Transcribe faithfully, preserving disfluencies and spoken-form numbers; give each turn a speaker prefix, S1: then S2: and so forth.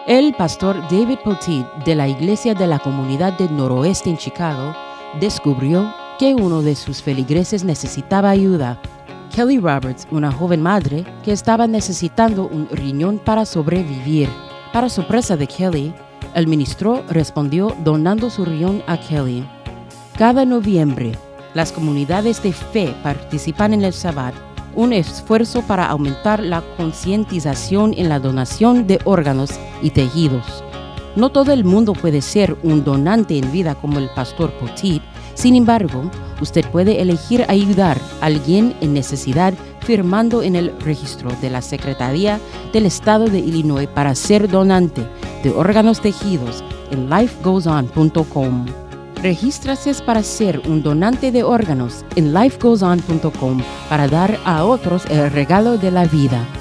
S1: El pastor David Poteet de la Iglesia de la Comunidad del Noroeste en Chicago descubrió que uno de sus feligreses necesitaba ayuda. Kelly Roberts, una joven madre que estaba necesitando un riñón para sobrevivir. Para sorpresa de Kelly, el ministro respondió donando su riñón a Kelly. Cada noviembre, las comunidades de fe participan en el Sabbat, un esfuerzo para aumentar la concientización en la donación de órganos y tejidos. No todo el mundo puede ser un donante en vida como el pastor Poteet. Sin embargo, usted puede elegir ayudar a alguien en necesidad firmando en el registro de la Secretaría del Estado de Illinois para ser donante de órganos tejidos en life goes on punto com. Regístrase para ser un donante de órganos en life goes on punto com para dar a otros el regalo de la vida.